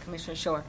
Commissioner Shore.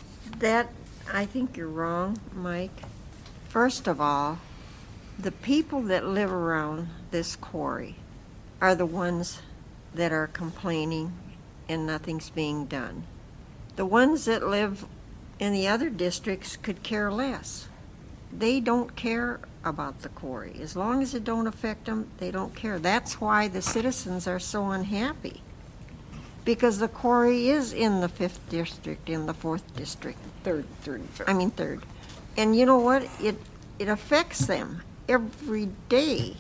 I think you're wrong, Mike. First of all, the people that live around this quarry are the ones that are complaining and nothing's being done. The ones that live in the other districts could care less. They don't care about the quarry. As long as it don't affect them, they don't care. That's why the citizens are so unhappy. Because the quarry is in the 5th district, in the 4th district. Third. Third. And you know what? It affects them every day.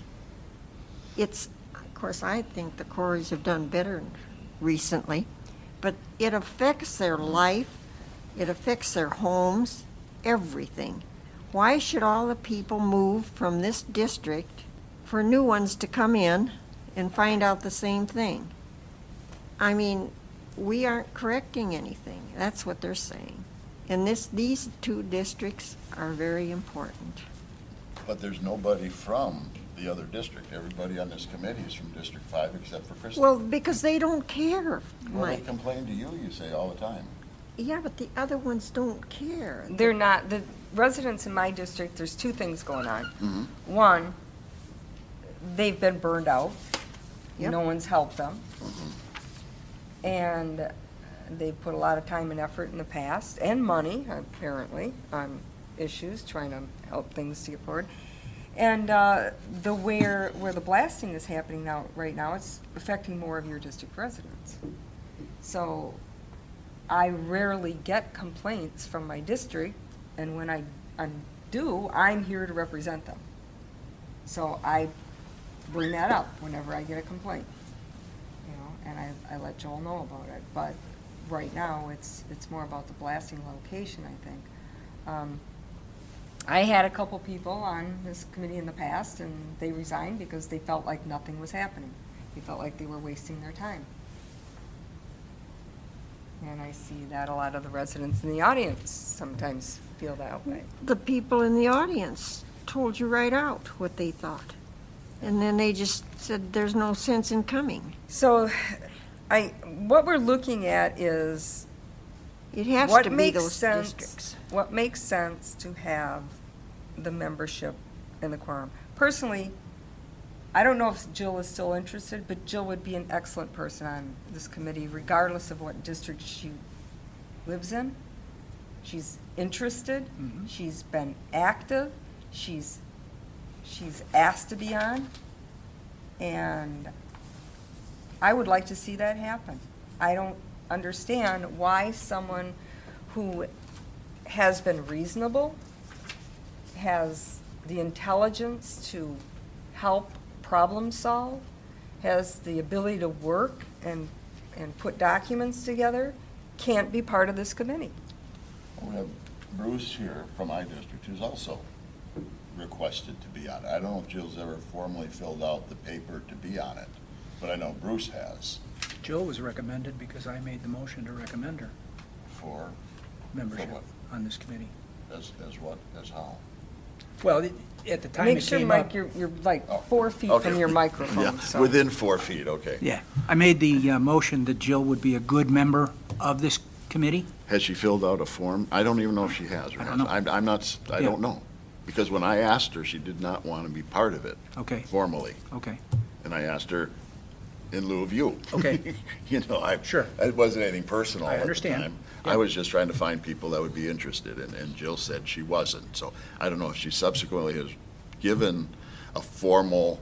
Of course, I think the quarries have done better recently, but it affects their life, it affects their homes, everything. Why should all the people move from this district for new ones to come in and find out the same thing? I mean, we aren't correcting anything. That's what they're saying. And these 2 districts are very important. But there's nobody from the other district. Everybody on this committee is from District 5 except for Kristen. Well, because they don't care, Well, they Mike. complain to you say all the time. Yeah, but the other ones don't care. They're not, the residents in my district, there's 2 things going on. Mm-hmm. One, they've been burned out. Yep. No one's helped them. Mm-hmm. And they've put a lot of time and effort in the past, and money, apparently, on issues, trying to help things to get forward. And where the blasting is happening right now, it's affecting more of your district residents. So I rarely get complaints from my district, and when I do, I'm here to represent them. So I bring that up whenever I get a complaint, and I let Joel know about it. But right now, it's more about the blasting location, I think. I had a couple people on this committee in the past, and they resigned because they felt like nothing was happening. They felt like they were wasting their time. And I see that a lot of the residents in the audience sometimes feel that way. The people in the audience told you right out what they thought. And then they just said there's no sense in coming. So what we're looking at is It has what to be makes those sense, districts. what makes sense to have the membership in the quorum. Personally, I don't know if Jill is still interested, but Jill would be an excellent person on this committee, regardless of what district she lives in. She's interested. Mhm. She's been active. She's asked to be on, and I would like to see that happen. I don't understand why someone who has been reasonable, has the intelligence to help problem solve, has the ability to work and put documents together, can't be part of this committee. We have Bruce here from my district who's also requested to be on it. I don't know if Jill's ever formally filled out the paper to be on it, but I know Bruce has. Jill was recommended because I made the motion to recommend her For membership what? on this committee. As what, as how? Well, at the time Make it sure, came Mike, up. you're like Oh, 4 feet okay. from your microphone. Yeah, so. within 4 feet, okay. Yeah, I made the motion that Jill would be a good member of this committee. Has she filled out a form? I don't even know if she has or I not. don't know. I'm not, I Yeah. don't know. Because when I asked her, she did not want to be part of it Okay, formally. okay, And I asked her in lieu of you. Okay. You know, Sure. It wasn't anything personal I at the understand. time. Yeah. I was just trying to find people that would be interested, and Jill said she wasn't. So I don't know if she subsequently has given a formal,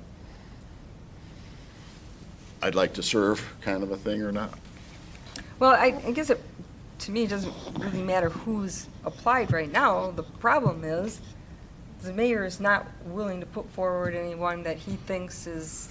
I'd like to serve kind of a thing or not. Well, I guess to me, it doesn't really matter who's applied right now. The problem is the mayor is not willing to put forward anyone that he thinks is,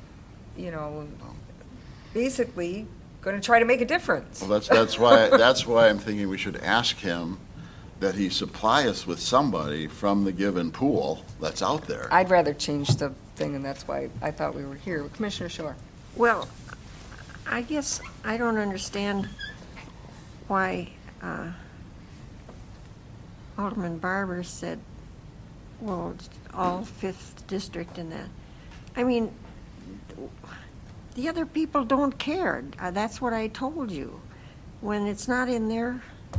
basically going to try to make a difference. Well, that's why I'm thinking we should ask him that he supply us with somebody from the given pool that's out there. I'd rather change the thing, and that's why I thought we were here. Commissioner Shore. Well, I guess I don't understand why Alderman Barber said, well, it's all 5th district and that. I mean, the other people don't care. That's what I told you. When it's not in their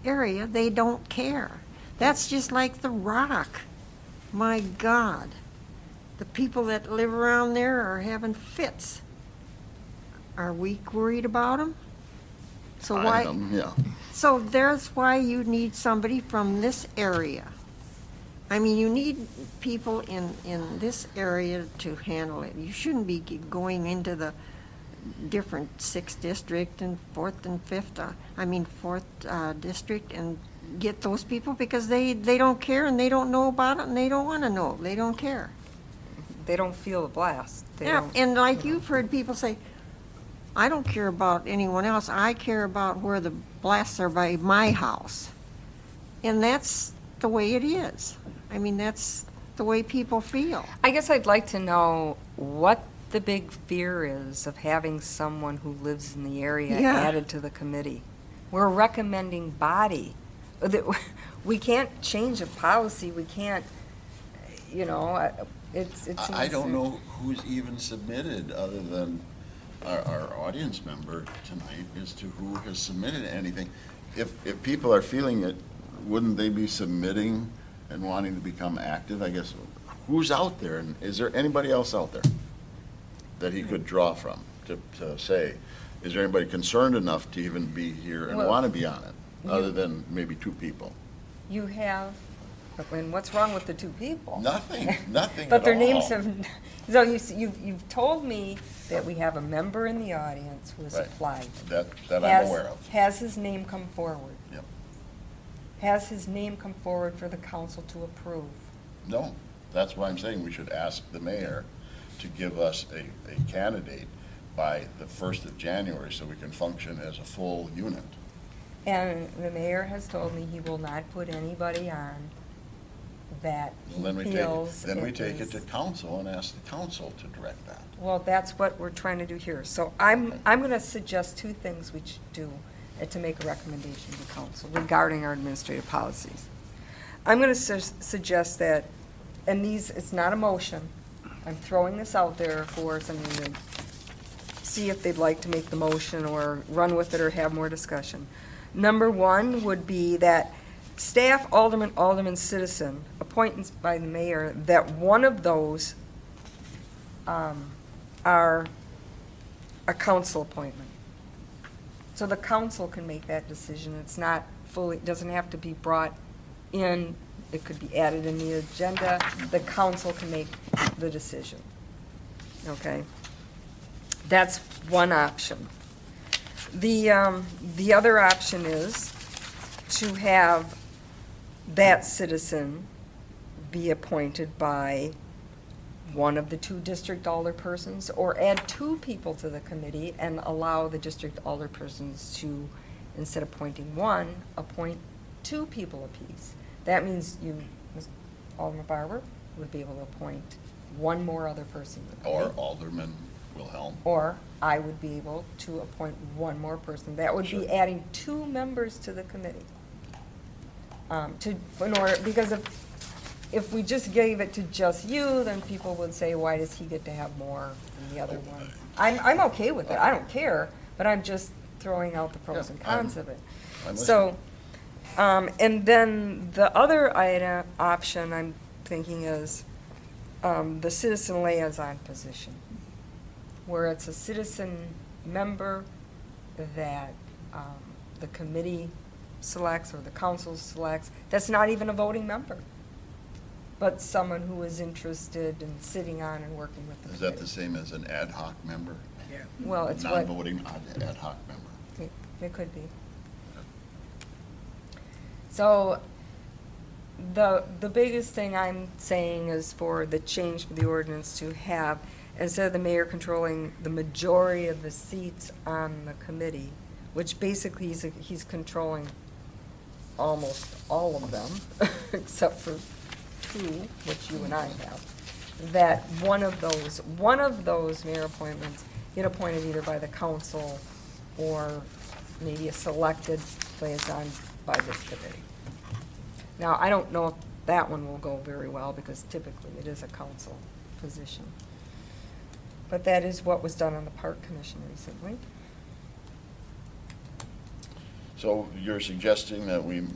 area, they don't care. That's just like the Rock. My God. The people that live around there are having fits. Are we worried about them? So I why? am, yeah. So there's why you need somebody from this area. I mean, you need people in this area to handle it. You shouldn't be going into the different 6th district and 4th and 5th, 4th district and get those people because they don't care and they don't know about it and they don't want to know. They don't care. They don't feel the blast. They Yeah, don't- and like you've heard people say, I don't care about anyone else. I care about where the blasts are by my house. And that's the way it is. I mean, that's the way people feel. I guess I'd like to know what the big fear is of having someone who lives in the area Yeah. added to the committee. We're a recommending body. We can't change a policy. We can't, it's. I don't know who's even submitted other than our audience member tonight as to who has submitted anything. If people are feeling it, wouldn't they be submitting and wanting to become active? I guess, who's out there? And is there anybody else out there that he could draw from to say, is there anybody concerned enough to even be here and Well, want to be on it, other than maybe 2 people? You have, and what's wrong with the 2 people? Nothing, nothing But at their all. names have, so you've told me that we have a member in the audience who has Right. applied. That I'm Has- aware of. Has his name come forward? Yep. Has his name come forward for the council to approve? No, that's why I'm saying we should ask the mayor to give us a candidate by the 1st of January so we can function as a full unit. And the mayor has told me he will not put anybody on that he Then we feels. take it is- to council and ask the council to direct that. Well, that's what we're trying to do here. So I'm going to suggest 2 things we should do to make a recommendation to council regarding our administrative policies. I'm going to suggest that, and it's not a motion, I'm throwing this out there for someone to see if they'd like to make the motion or run with it or have more discussion. Number 1 would be that staff, alderman, citizen, appointments by the mayor, that one of those are a council appointment. So the council can make that decision. It's not fully, doesn't have to be brought in. It could be added in the agenda. The council can make the decision. Okay? That's one option. The other option is to have that citizen be appointed by one of the 2 district alderpersons, or add 2 people to the committee and allow the district alderpersons to, instead of appointing 1, appoint 2 people apiece. That means you, Ms. Alderman Barber, would be able to appoint 1 more other person to the committee. Or Alderman Wilhelm. Or I would be able to appoint 1 more person. That would be Sure. adding 2 members to the committee. Because if we just gave it to just you, then people would say, why does he get to have more than the other one? I'm okay with it, I don't care, but I'm just throwing out the pros Yeah, and cons of it. I'm So, and then the other option I'm thinking is the citizen liaison position, where it's a citizen member that the committee selects or the council selects, that's not even a voting member, but someone who is interested in sitting on and working with the Is committee. that the same as an ad hoc member? Well, it's what, Non-voting ad hoc member. it could be. So, the biggest thing I'm saying is for the change for the ordinance to have, instead of the mayor controlling the majority of the seats on the committee, which basically he's controlling almost all of them, except for 2, which you and I have, that one of those mayor appointments get appointed either by the council or maybe a selected liaison by this committee. Now, I don't know if that one will go very well because typically it is a council position. But that is what was done on the Park Commission recently. So you're suggesting that we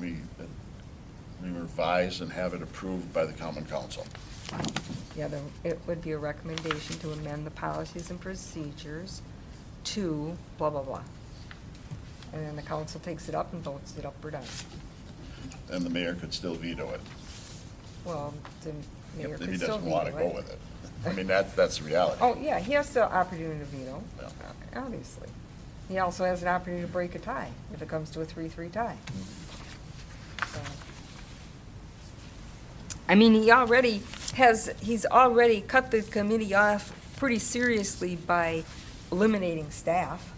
revise and have it approved by the common council? Yeah, it would be a recommendation to amend the policies and procedures to blah, blah, blah. And then the council takes it up and votes it up or down. And the mayor could still veto it? Well, the mayor If he could still doesn't want to veto go with it. I mean, that's the reality. Oh, yeah, he has the opportunity to veto, Yeah. obviously. He also has an opportunity to break a tie if it comes to a 3-3 tie. So. I mean, he's already cut the committee off pretty seriously by eliminating staff.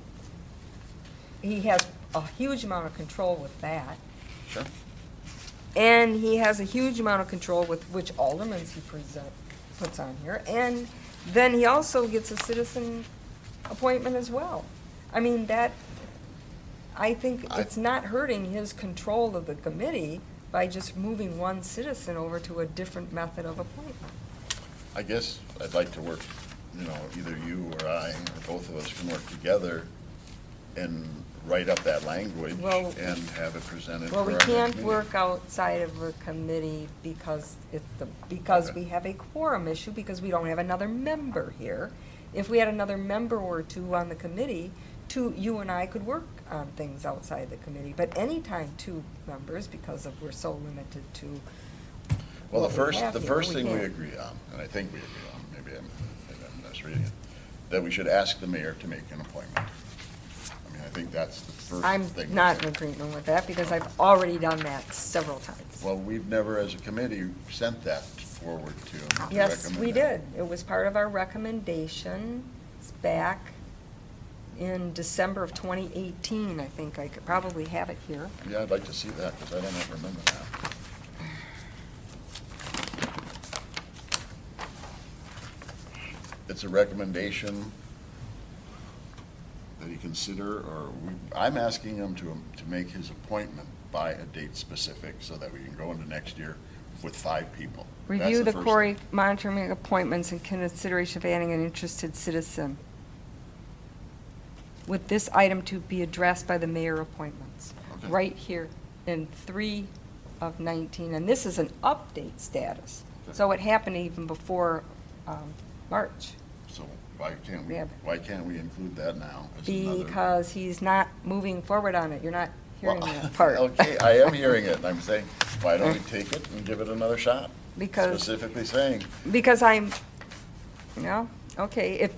He has a huge amount of control with that. Sure. And he has a huge amount of control with which aldermen he puts on here. And then he also gets a citizen appointment as well. I mean, I think it's not hurting his control of the committee by just moving one citizen over to a different method of appointment. I guess I'd like to work, either you or I, or both of us can work together and write up that language Well- and have it presented for Well, our we next can't meeting. work outside of a committee because Okay. we have a quorum issue, because we don't have another member here. If we had another member or two on the committee, you and I could work on things outside the committee. But anytime two members, because we're so limited to Well, what the we have first here, thing we can't. agree on, and I think we agree on, maybe I'm misreading it, that we should ask the mayor to make an appointment. I mean, I think that's the first I'm thing. not in agreement with that, because I've already done that several times. Well, we've never, as a committee, sent that forward to Yes, recommend we that. did. It was part of our recommendation back in December of 2018, I think. I could probably have it here. Yeah, I'd like to see that, because I don't remember that. It's a recommendation that he consider, or I'm asking him to make his appointment by a date specific, so that we can go into next year with 5 people. That's Review the first quarry thing. monitoring appointments in consideration of adding an interested citizen. With this item to be addressed by the mayor appointments. Okay. Right here in 3 of 19, and this is an update status. Okay. So it happened even before March. So why can't we, Yeah. include that now? as another- Because he's not moving forward on it. You're not hearing Well, that part. Okay, I am hearing it, and I'm saying, why don't we take it and give it another shot? Because- Specifically saying, Because okay, if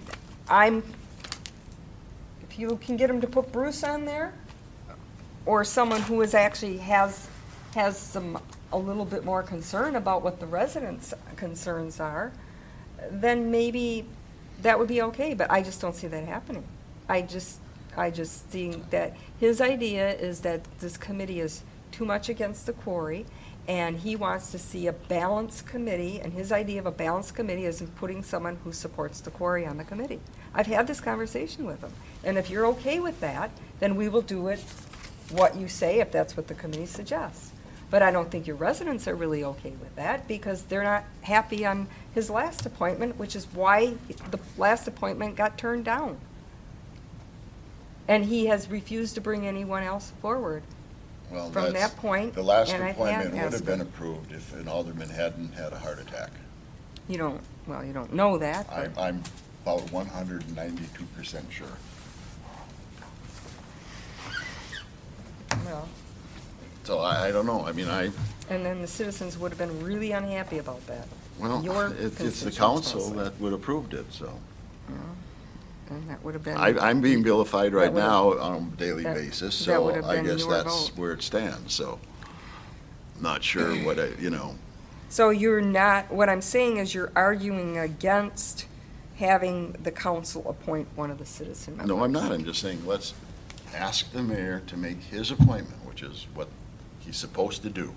you can get him to put Bruce on there, or someone who has a little bit more concern about what the residents' concerns are, then maybe that would be okay, but I just don't see that happening. I just think that his idea is that this committee is too much against the quarry, and he wants to see a balanced committee, and his idea of a balanced committee is in putting someone who supports the quarry on the committee. I've had this conversation with him, and if you're okay with that, then we will do it what you say, if that's what the committee suggests. But I don't think your residents are really okay with that, because they're not happy on his last appointment, which is why the last appointment got turned down. And he has refused to bring anyone else forward. well, From that's, that point, the last and I appointment have would have been asked approved if an alderman hadn't had a heart attack. You don't know that, but I'm about 192% sure. well, So I don't know, I mean, and then the citizens would have been really unhappy about that. well, Your it's the constituents council also. that would have approved it, so. And that would have been. I'm being vilified right That would've- now on a daily that- basis, that so would have I been guess your that's vote. where it stands, so. Not sure what So you're not, what I'm saying is you're arguing against having the council appoint one of the citizen members. no, I'm not, I'm just saying, let's ask the mayor to make his appointment, which is what he's supposed to do.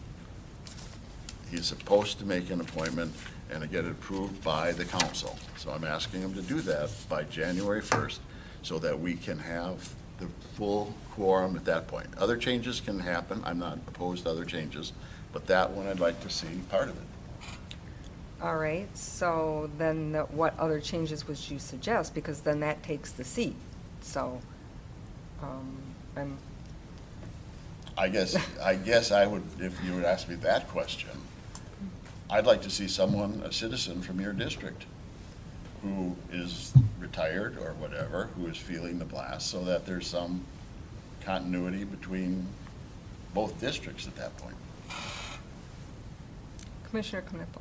He's supposed to make an appointment and to get it approved by the council. So I'm asking him to do that by January 1st, so that we can have the full quorum at that point. Other changes can happen, I'm not opposed to other changes, but that one I'd like to see part of it. All right, so then what other changes would you suggest? Because then that takes the seat. So, I guess I would, if you would ask me that question, I'd like to see someone, a citizen from your district, who is retired or whatever, who is feeling the blast, so that there's some continuity between both districts at that point. Commissioner Knippel.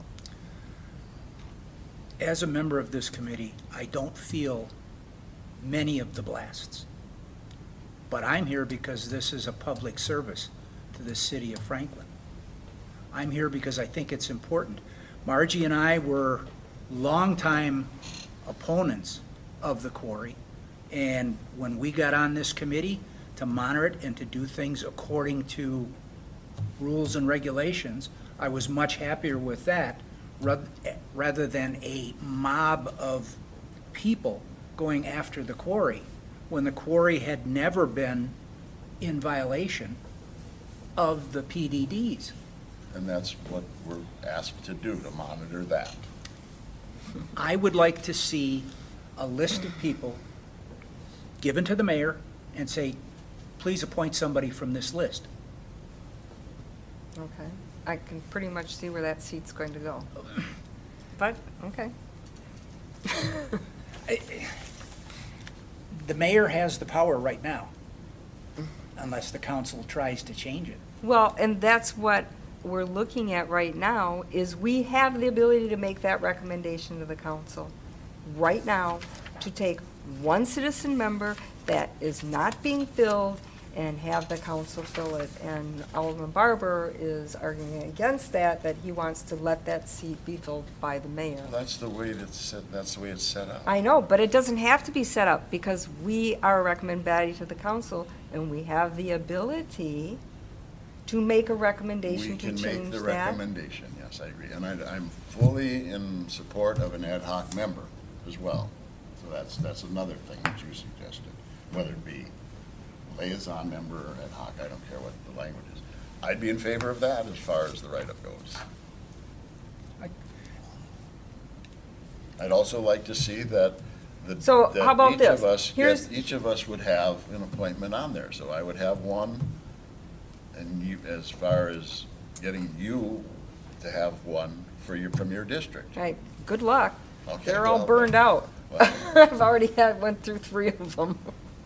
As a member of this committee, I don't feel many of the blasts. But I'm here because this is a public service to the city of Franklin. I'm here because I think it's important. Margie and I were longtime opponents of the quarry, and when we got on this committee to monitor it and to do things according to rules and regulations, I was much happier with that rather than a mob of people going after the quarry when the quarry had never been in violation of the PDDs. And that's what we're asked to do, to monitor that. I would like to see a list of people given to the mayor and say, please appoint somebody from this list. Okay. I can pretty much see where that seat's going to go. But, okay. The mayor has the power right now, unless the council tries to change it. Well, and that's what we're looking at right now, is we have the ability to make that recommendation to the council right now, to take one citizen member that is not being filled and have the council fill it. And Alderman Barber is arguing against that, that he wants to let that seat be filled by the mayor. That's the way it's set up. I know, but it doesn't have to be set up, because we are a recommend body to the council, and we have the ability to make a recommendation to change that. We can make the recommendation, yes, I agree. And I'm fully in support of an ad hoc member as well. So that's another thing that you suggested, whether it be liaison member or ad hoc, I don't care what the language is. I'd be in favor of that as far as the write-up goes. I'd also like to see that So, how about each this? of us, Here's- each of us would have an appointment on there. So I would have one, and you, as far as getting you to have one from your district. Right, good luck. Okay, They're all well, burned out. well. I've already went through 3 of them.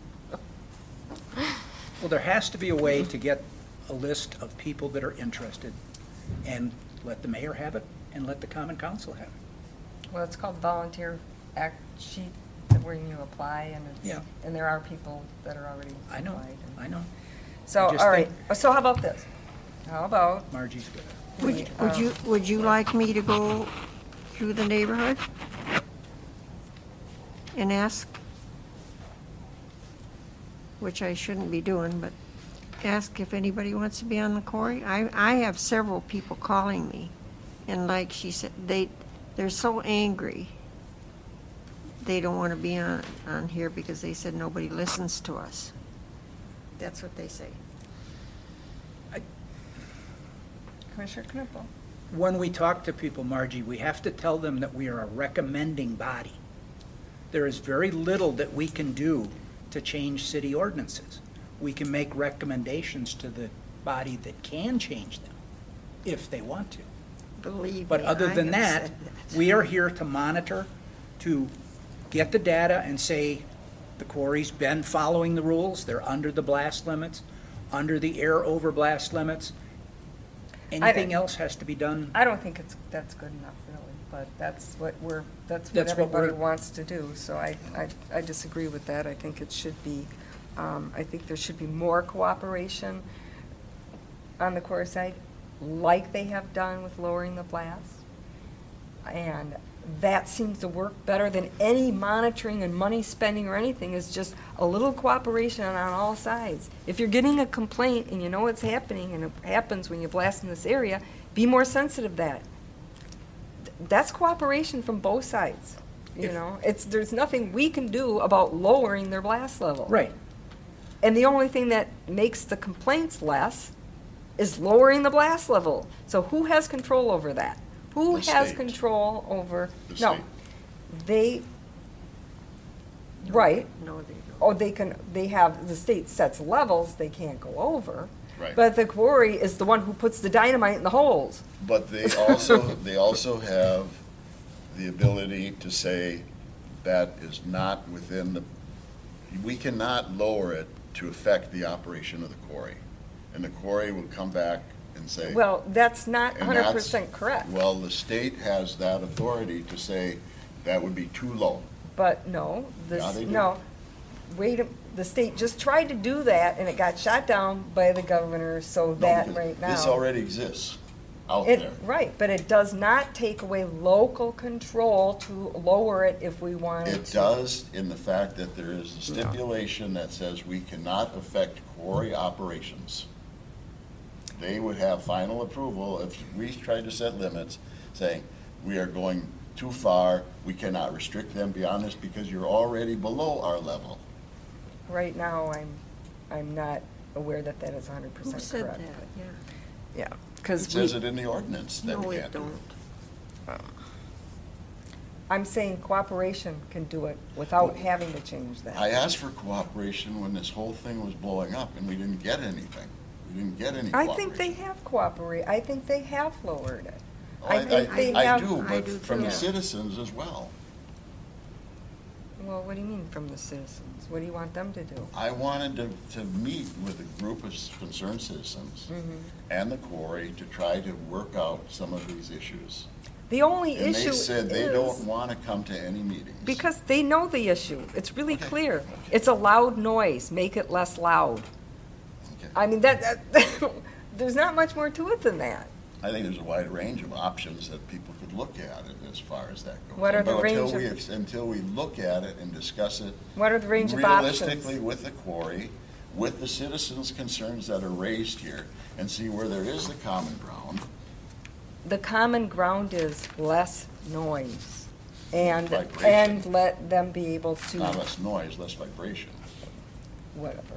Well, there has to be a way to get a list of people that are interested, and let the mayor have it, and let the common council have it. Well, it's called volunteer act sheet, where you apply, and Yeah. and there are people that are already I know, applied. I know. So, I just all right, think- so how about this? How about, Margie's good. Would you like me to go through the neighborhood and ask, which I shouldn't be doing, but ask if anybody wants to be on the quarry? I have several people calling me, and like she said, they're so angry. They don't want to be on here because they said nobody listens to us. That's what they say. Commissioner Knippel? When we talk to people, Margie, we have to tell them that we are a recommending body. There is very little that we can do to change city ordinances. We can make recommendations to the body that can change them, if they want to. Believe me, But other I than have that, said we are here to monitor, to get the data and say, the quarry's been following the rules, they're under the blast limits, under the air over blast limits. Anything else has to be done. I don't think that's good enough, really, but that's what That's what everybody we're- wants to do, so I disagree with that. I think it should be, I think there should be more cooperation on the Corps side, like they have done with lowering the blast. And that seems to work better than any monitoring and money spending or anything, is just a little cooperation on all sides. If you're getting a complaint and you know what's happening, and it happens when you blast in this area, be more sensitive to that. That's cooperation from both sides, you know? There's nothing we can do about lowering their blast level. Right. And the only thing that makes the complaints less is lowering the blast level. So who has control over that? Who The has state. control over? The No, state. they, right. No, they don't. Oh, they have, the state sets levels they can't go over, Right. But the quarry is the one who puts the dynamite in the holes. But they also have the ability to say that is not within the, we cannot lower it to affect the operation of the quarry. And the quarry will come back and say. Well, that's not and that's- 100% correct. Well, the state has that authority to say that would be too low. But no, Yeah, they do. no, the state just tried to do that and it got shot down by the governor, so No, that because right now. This already exists out It, there. right, but it does not take away local control to lower it if we wanted It to. does in the fact that there is a stipulation that says we cannot affect quarry operations. They would have final approval if we tried to set limits, saying, we are going too far, we cannot restrict them beyond this because you're already below our level. Right now, I'm not aware that that is 100% correct. Who said that? Yeah. Yeah, It because says it in the ordinance that No, we it can't do don't. it. I'm saying cooperation can do it without having to change that. I asked for cooperation when this whole thing was blowing up and we didn't get anything. We didn't get any I cooperation. think they have cooperated, I think they have lowered it. Oh, I think they I have. do, I but do from the too. citizens as well. Well, what do you mean from the citizens? What do you want them to do? I wanted to meet with a group of concerned citizens Mm-hmm. and the quarry to try to work out some of these issues. The only And issue they said they don't is, want to come to any meetings. because they know the issue. It's really Okay, clear. okay. It's a loud noise, make it less loud. Okay. I mean, there's not much more to it than that. I think there's a wide range of options that people could look at it as far as that goes. What are the But range until we look at it and discuss it What are the range of options? realistically with the quarry, with the citizens' concerns that are raised here, and see where there is the common ground. The common ground is less noise and Vibration. let them be able Not to, less noise, less vibration. whatever.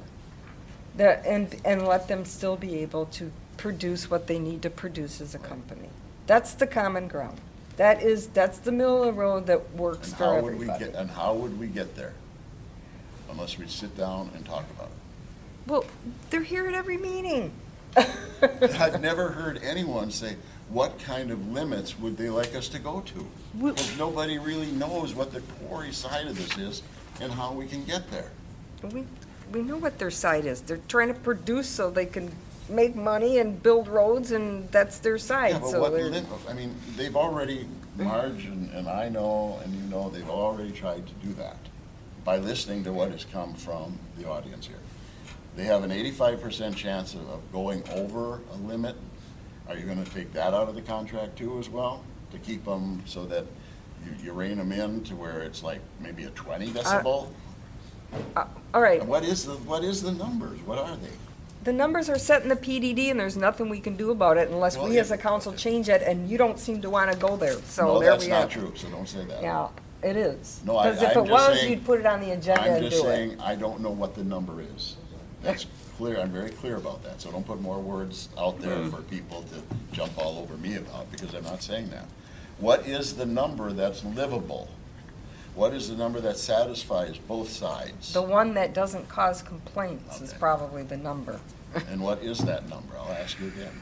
And let them still be able to produce what they need to produce as a company. That's the common ground. That's the middle of the road that works And for how would we everybody. get, and how would we get there? Unless we sit down and talk about it. Well, they're here at every meeting. I've never heard anyone say, what kind of limits would they like us to go to? Well- Because nobody really knows what the quarry side of this is and how we can get there. We know what their side is. They're trying to produce so they can make money and build roads, and that's their Yeah, side. but So what they're, I mean, they've already, Marge and I know, and you know, they've already tried to do that by listening to what has come from the audience here. They have an 85% chance of going over a limit. Are you gonna take that out of the contract too as well? To keep them so that you rein them in to where it's like maybe a 20 decibel? all right. And what is the numbers? What are they? The numbers are set in the PDD, and there's nothing we can do about it unless Well, we as a if- council change it, and you don't seem to want to go there. So No, there that's we not have. true, so don't say that. Yeah, it is. No, Because if I'm it just was, saying- you'd put it on the agenda I'm and just do it. saying, I don't know what the number is. That's clear, I'm very clear about that, so don't put more words out there Mm-hmm. for people to jump all over me about, because I'm not saying that. What is the number that's livable? What is the number that satisfies both sides? The one that doesn't cause complaints is Okay. probably the number. And what is that number? I'll ask you again.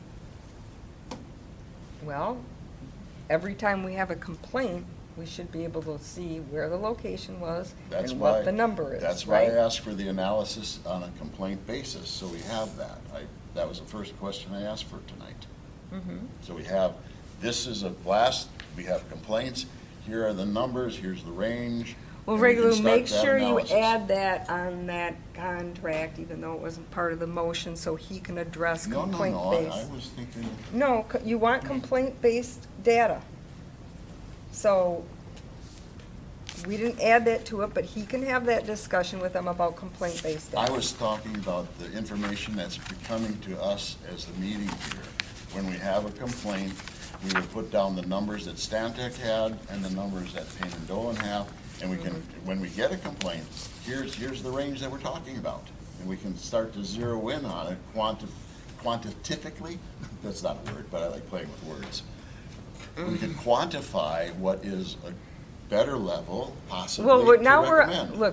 Well, every time we have a complaint, we should be able to see where the location was That's and why. what the number is, That's why I right? asked for the analysis on a complaint basis, so we have that. That was the first question I asked for tonight. Mhm. So we have, this is a blast, we have complaints, here are the numbers, here's the range. Well, and we can regular, start make that sure you analysis. add that on that contract, even though it wasn't part of the motion, so he can address No, complaint-based. I was thinking, No, you want complaint-based data. So, we didn't add that to it, but he can have that discussion with them about complaint-based I data. was talking about the information that's coming to us as the meeting here. When we have a complaint, we will put down the numbers that Stantec had and the numbers that Payne and Dolan have, and we can, when we get a complaint, here's the range that we're talking about. And we can start to zero in on it quantitatively, that's not a word, but I like playing with words. We can quantify what is a better level possibly Well, to now recommend. look,